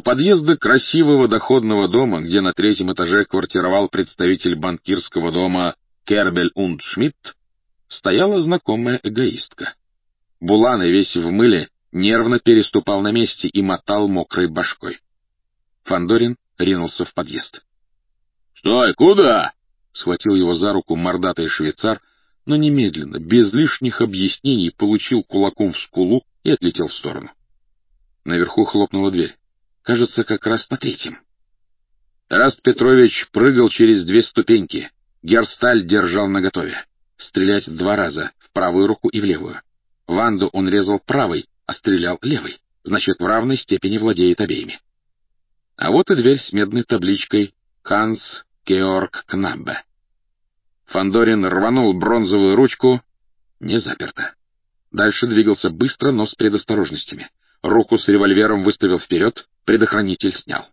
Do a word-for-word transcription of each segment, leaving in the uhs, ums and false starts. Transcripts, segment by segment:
У подъезда красивого доходного дома, где на третьем этаже квартировал представитель банкирского дома Кербель унд Шмидт, стояла знакомая эгоистка. Булан, весь в мыле, нервно переступал на месте и мотал мокрой башкой. Фандорин ринулся в подъезд. — Стой, куда? — схватил его за руку мордатый швейцар, но немедленно, без лишних объяснений, получил кулаком в скулу и отлетел в сторону. Наверху хлопнула дверь. Кажется, как раз на третьем. Раст Петрович прыгал через две ступеньки. Герсталь держал наготове. Стрелять два раза, в правую руку и в левую. Ванду он резал правой, а стрелял левой. Значит, в равной степени владеет обеими. А вот и дверь с медной табличкой «Ханс Георг Кнаббе». Фандорин рванул бронзовую ручку. Не заперто. Дальше двигался быстро, но с предосторожностями. Руку с револьвером выставил вперед, предохранитель снял.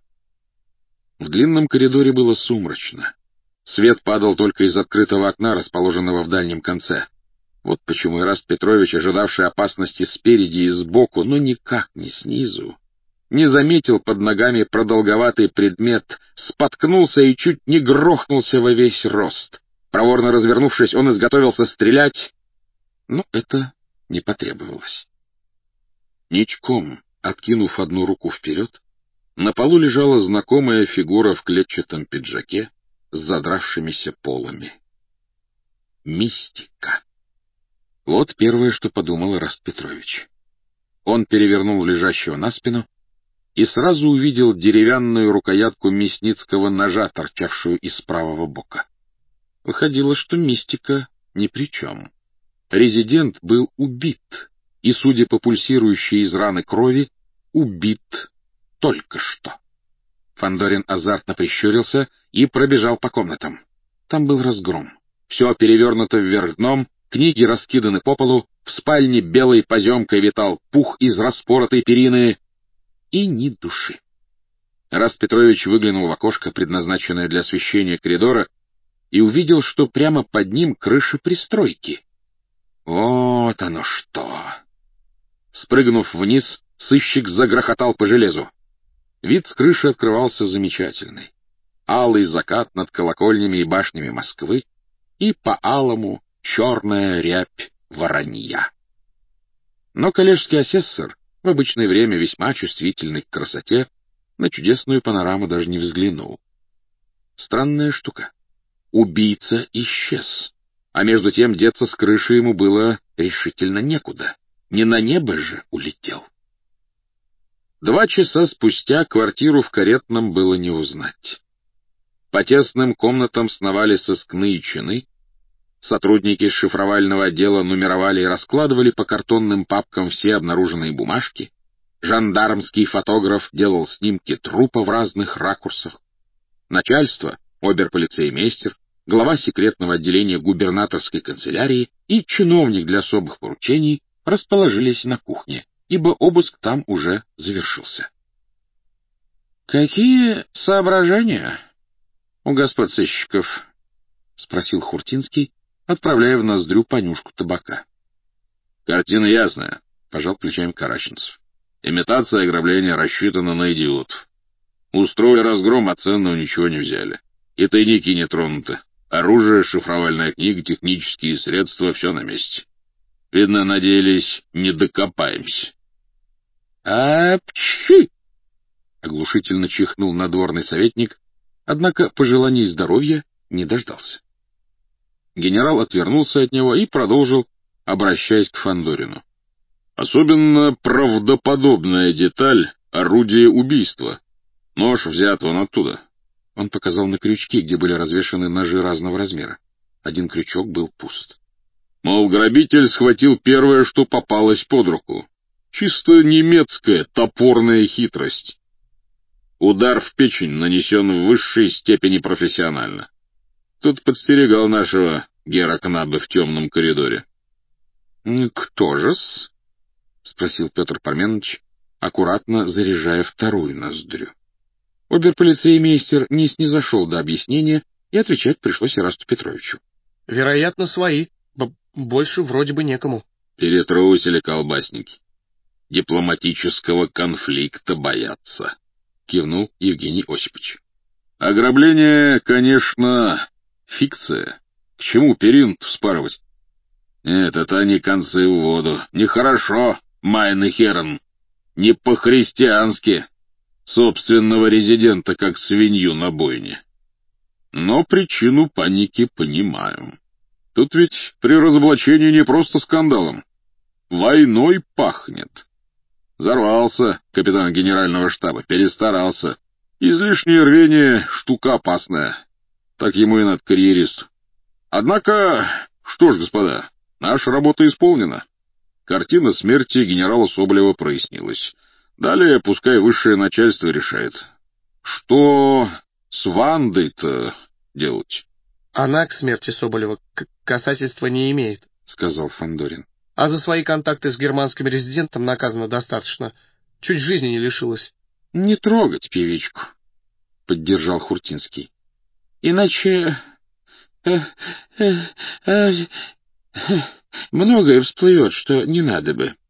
В длинном коридоре было сумрачно. Свет падал только из открытого окна, расположенного в дальнем конце. Вот почему Ираст Петрович, ожидавший опасности спереди и сбоку, но никак не снизу, не заметил под ногами продолговатый предмет, споткнулся и чуть не грохнулся во весь рост. Проворно развернувшись, он изготовился стрелять, но это не потребовалось. Ничком, откинув одну руку вперед, на полу лежала знакомая фигура в клетчатом пиджаке с задравшимися полами. Мистика. Вот первое, что подумал Ираст Петрович. Он перевернул лежащего на спину и сразу увидел деревянную рукоятку мясницкого ножа, торчавшую из правого бока. Выходило, что мистика ни при чем. Резидент был убит, и, судя по пульсирующей из раны крови, убит только что. Фандорин азартно прищурился и пробежал по комнатам. Там был разгром. Все перевернуто вверх дном, книги раскиданы по полу, в спальне белой поземкой витал пух из распоротой перины, и ни души. Ираст Петрович выглянул в окошко, предназначенное для освещения коридора, и увидел, что прямо под ним крыша пристройки. Вот оно что! Спрыгнув вниз, сыщик загрохотал по железу. Вид с крыши открывался замечательный. Алый закат над колокольнями и башнями Москвы, и по алому черная рябь воронья. Но коллежский асессор, в обычное время весьма чувствительный к красоте, на чудесную панораму даже не взглянул. Странная штука. Убийца исчез, а между тем деться с крыши ему было решительно некуда. Не на небо же улетел. Два часа спустя квартиру в Каретном было не узнать. По тесным комнатам сновали сыскные чины, сотрудники шифровального отдела нумеровали и раскладывали по картонным папкам все обнаруженные бумажки, жандармский фотограф делал снимки трупа в разных ракурсах. Начальство, оберполицеймейстер, глава секретного отделения губернаторской канцелярии и чиновник для особых поручений расположились на кухне, ибо обыск там уже завершился. — Какие соображения у господ сыщиков? — спросил Хуртинский, отправляя в ноздрю понюшку табака. — Картина ясная, — пожал плечами Караченцев. — Имитация ограбления рассчитана на идиотов. Устроили разгром, а ценного ничего не взяли. И тайники не тронуты. Оружие, шифровальная книга, технические средства — все на месте. Видно, надеялись, не докопаемся. — Апчхи! — оглушительно чихнул надворный советник, однако пожеланий здоровья не дождался. Генерал отвернулся от него и продолжил, обращаясь к Фандорину. — Особенно правдоподобная деталь — орудие убийства. Нож взят вон оттуда. Он показал на крючки, где были развешаны ножи разного размера. Один крючок был пуст. Мол, грабитель схватил первое, что попалось под руку. Чисто немецкая топорная хитрость. Удар в печень нанесен в высшей степени профессионально. Тут подстерегал нашего Гера Кнаббе в темном коридоре. — Кто же-с? — спросил Петр Парменович, аккуратно заряжая вторую ноздрю. Оберполицеймейстер не снизошел до объяснения, и отвечать пришлось Ирасту Петровичу. — Вероятно, свои. Б больше вроде бы некому. Перетрусили колбасники. Дипломатического конфликта боятся. кивнул Евгений Осипович. Ограбление, конечно, фикция. К чему перинт вспарывать? Нет, это не концы в воду. Нехорошо, Майне Херн. Не по-христиански. Собственного резидента, как свинью на бойне. Но причину паники понимаю. Тут ведь при разоблачении не просто скандалом. Войной пахнет. Взорвался капитан генерального штаба, перестарался. Излишнее рвение — штука опасная. Так ему и надо, карьеристу. Однако, что ж, господа, наша работа исполнена. Картина смерти генерала Соболева прояснилась. Далее пускай высшее начальство решает. Что с Вандой-то делать? Она к смерти Соболева касательства не имеет, — сказал Фандорин. А за свои контакты с германским резидентом наказано достаточно. Чуть жизни не лишилась. — Не трогать певичку, — поддержал Хуртинский. — Иначе э, э, э, многое всплывет, что не надо бы.